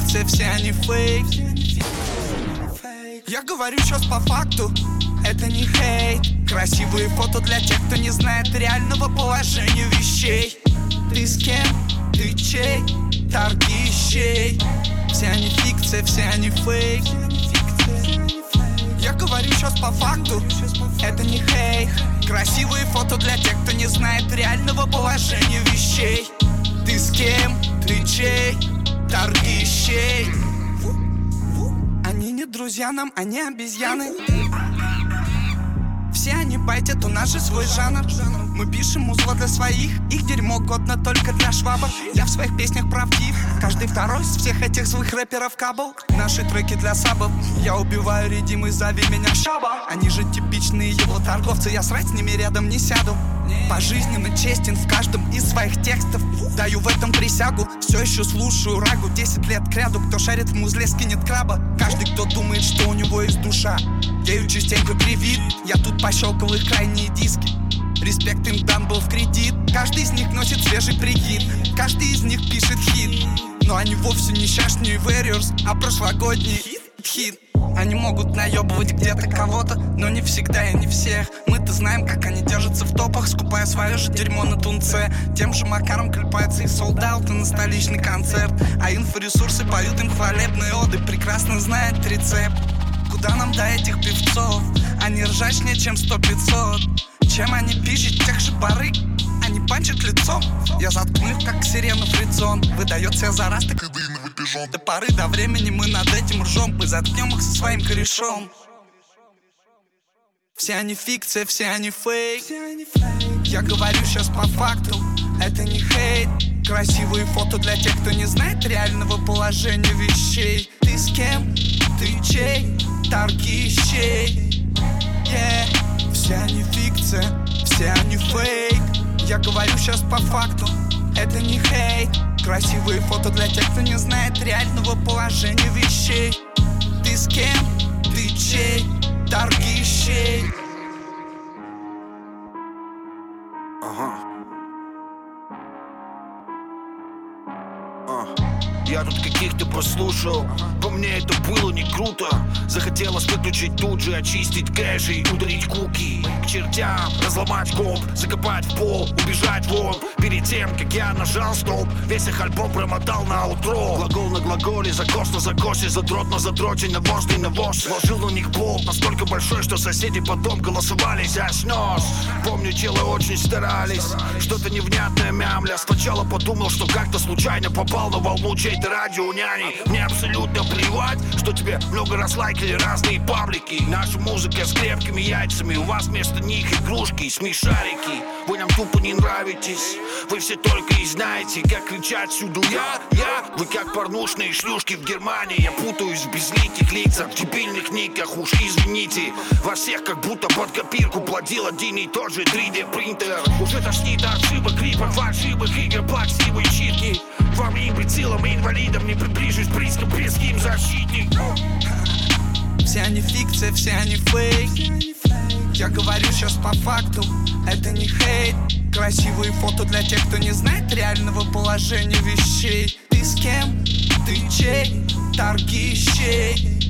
фикция, все они фейк. Я говорю сейчас по факту, это не хейт. Красивые фото для тех, кто не знает реального положения вещей. Ты с кем? Ты чей? Торги щей. Все они фикция, все они фейк. Я говорю сейчас по факту, это не хейт. Красивые фото для тех, кто не знает реального положения вещей. Ты с кем? Ты чей? Торги щей. Они не друзья нам, они обезьяны. Все они байтят, у нас же свой жанр. Мы пишем музло для своих, их дерьмо годно только для швабр. Я в своих песнях правдив, каждый второй из всех этих злых рэперов кабл. Наши треки для сабов, я убиваю редимы, зови меня Шаба. Они же типичные его торговцы, я срать с ними рядом не сяду. Пожизненно честен в каждом из своих текстов. Даю в этом присягу, все еще слушаю рагу. 10 лет кряду, кто шарит в музле, скинет краба. Каждый, кто думает, что у него есть душа, ею частенько кривит. Я тут пощелкал их крайние диски. Респект им дан был в кредит. Каждый из них носит свежий прикид, каждый из них пишет хит. Но они вовсе не щашние Warriors, а прошлогодний хит. Они могут наебывать где-то кого-то, но не всегда и не всех. Мы-то знаем, как они держатся в топах, скупая свое же дерьмо на тунце. Тем же макаром клепается и солдаты на столичный концерт. А инфоресурсы поют им хвалебные оды, прекрасно знают рецепт. Куда нам до этих певцов? Они ржачнее, чем 100-500. Чем они пишут, тех же барыг. Они панчат лицом. Я заткну их, как сирена фрицон. Выдает себя за раз, так и дыновый пижон. До поры до времени мы над этим ржем. Мы заткнем их со своим корешом. Все они фикция, все они фейк. Я говорю сейчас по факту, это не хейт. Красивые фото для тех, кто не знает реального положения вещей. Ты с кем? Ты чей? Торги щей. Все они фикция, все они фейк. Я говорю сейчас по факту, это не хейт. Красивые фото для тех, кто не знает реального положения вещей. Ты с кем? Ты чей? Торги щей. Я тут каких-то послушал, по мне это было не круто. Захотелось выключить тут же, очистить кэш и ударить куки к чертям, разломать комп, закопать в пол, убежать вон. Перед тем, как я нажал стоп, весь их альбом промотал на утро. Глагол на глаголе, закос на закосе, задрот на задроте, навоз на навоз. Сложил на них болт настолько большой, что соседи потом голосовали за снос. Помню, челы очень старались, что-то невнятное мямля. Сначала подумал, что как-то случайно попал на волну чей-то радио няни. Мне абсолютно плевать, что тебе много раз лайкали разные паблики. Наша музыка с крепкими яйцами, у вас вместо них игрушки и смешарики. Вы нам тупо не нравитесь, вы все только и знаете, как кричать всюду я. Вы как порнушные шлюшки в Германии. Я путаюсь в безликих лицах, в дебильных никах, уж извините. Вас всех как будто под копирку плодил один и тот же 3D принтер. Уже тошнит от ошибок, клипов, фальшивых игр, плаксивые читки. Вам имбецилам и инвалидам не приближусь близко, близким защитник. Все они фикция, все они фейк. Я говорю сейчас по факту, это не хейт. Красивые фото для тех, кто не знает реального положения вещей. Ты с кем? Ты чей? Торги щей.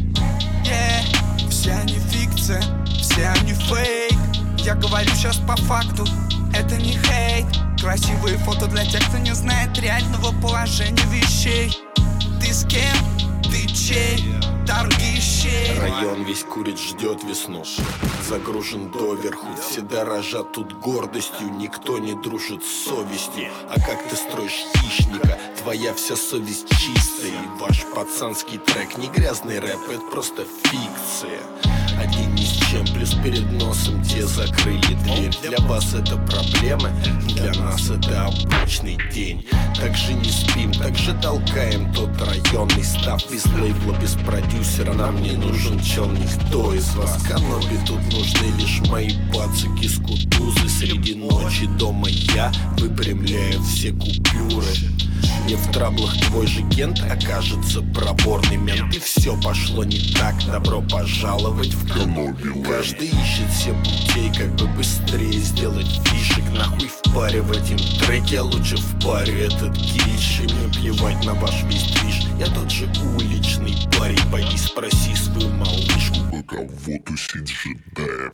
Все они фикция, все они фейк. Я говорю сейчас по факту, это не хейт. Красивые фото для тех, кто не знает реального положения вещей. Ты с кем? Ты чей? Торги щей. Район весь курит, ждет весну. Загружен доверху, все дорожат тут гордостью. Никто не дружит с совестью. А как ты строишь хищника? Твоя вся совесть чистая. И ваш пацанский трек не грязный рэп, это просто фикция. Они ни с чем, плюс перед носом те закрыли дверь. Для вас это проблемы, для нас это обычный день. Так же не спим, так же толкаем тот районный став. Без лейбла, без продюсера нам не нужен чел никто из вас. Каноби, тут нужны лишь мои пацаки с кутузы. Среди ночи дома я выпрямляю все купюры. Не в траблах твой же Кент окажется проворный мент. И все пошло не так, добро пожаловать в Канобилэнд. Каждый ищет себе путей, как бы быстрее сделать фишек. Нахуй впаривать им треки, а лучше в паре этот кич. И мне плевать на ваш весь движ, я тот же уличный парень. Пойди спроси свою малышку, у кого тусит ЖД.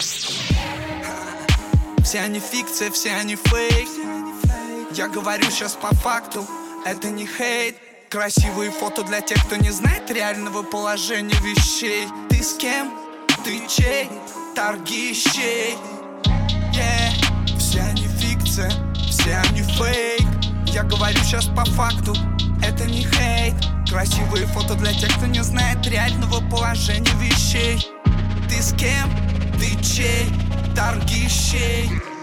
Все они фикция, все они фейк. Я говорю сейчас по факту, это не хейт. Красивые фото для тех, кто не знает реального положения вещей. Ты с кем? Ты чей? Торги щей. Все они фикция, все они фейк. Я говорю сейчас по факту, это не хейт. Красивые фото для тех, кто не знает реального положения вещей. Ты с кем? Ты чей? Торги щей.